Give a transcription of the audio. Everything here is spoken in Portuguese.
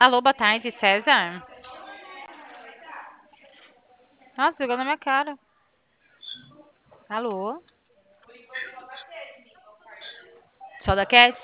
Alô, boa tarde, César? Nossa, pegou na minha cara. Alô? Só da Cat?